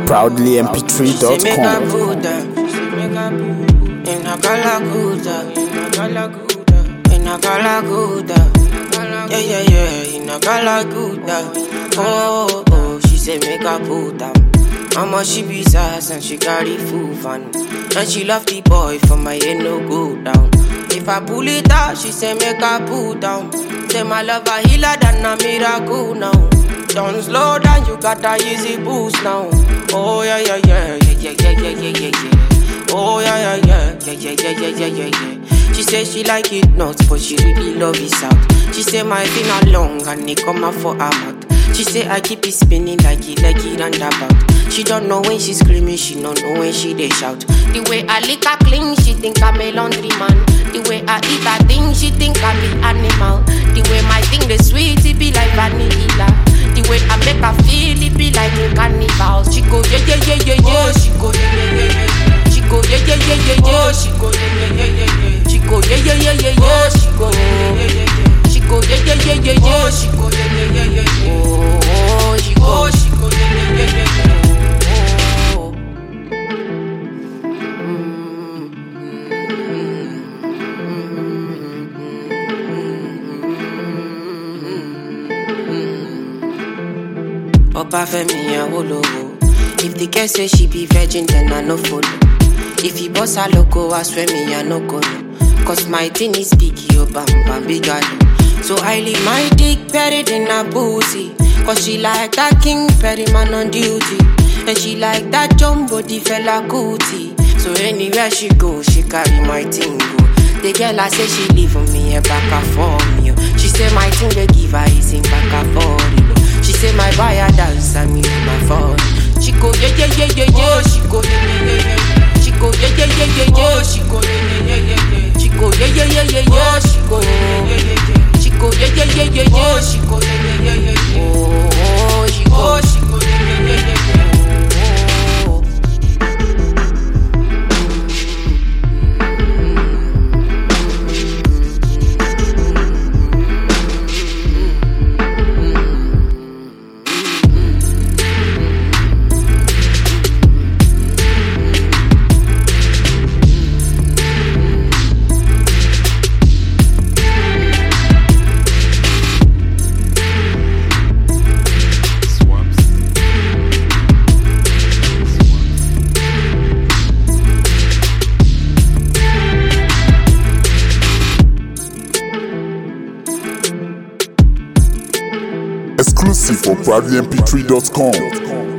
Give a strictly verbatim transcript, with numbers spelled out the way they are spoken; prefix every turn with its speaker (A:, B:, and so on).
A: proudly m p three dot com.
B: In a Galaguda, in a Galaguda, in a Galaguda, yeah, yeah, yeah, in a Galaguda. Oh, oh, she say make her put down. Mama she be sass and she carry full van, and she love the boy for my head no go down. If I pull it out, she say make her put down. Say my love a healer than a miracle now. Don't slow down, you got a easy boost now. Oh yeah, yeah, yeah, yeah, yeah, yeah, yeah, yeah, yeah. Oh yeah, yeah, yeah, yeah, yeah, yeah, yeah, yeah, yeah. She say she like it nuts, but she really love it out. She say my finger long and it come out for her mouth. She say I keep it spinning like it, like it and about. She don't know when she screaming, she don't know when she they shout. The way I lick her clean, she think I'm a laundry man. The way I eat her thing, she think I'm the animal. The way my thing the sweet, it be like vanilla. The way I make her feel, it be like a carnival. She go yeah yeah yeah yeah yeah. She go yeah yeah yeah yeah. She go yeah yeah yeah yeah yeah. She go yeah yeah yeah yeah yeah. She go yeah yeah yeah yeah yeah. She go yeah yeah yeah yeah yeah. She go yeah yeah yeah yeah yeah. She go yeah yeah yeah yeah yeah. Oh, she go, she go yeah yeah yeah yeah yeah. Opa Femi Awolowo. If the girl say she be virgin, then I no follow. If he boss a loco, I swear me I no go no. Cause my thing is big, yo bam bam big galo. So I leave my dick buried in her pussy. Cause she like that King Perry man on duty. And she like that jumbo the fella cootie. So anywhere she go, she carry my thing go. The girl I say she leave for me a back and for me. She say my thing they give her is in back and for me. She say my buyer dance and me my phone. She go yeah yeah yeah yeah yeah. She go yeah yeah yeah yeah. She go yeah yeah yeah yeah yeah. She go yeah yeah yeah yeah yeah. She go yeah yeah yeah yeah yeah. She go yeah yeah yeah yeah yeah. She go yeah yeah yeah yeah yeah. She go yeah yeah yeah yeah yeah. Oh, she go, she go yeah yeah yeah yeah yeah.
A: Exclusive for proudly m p three dot com.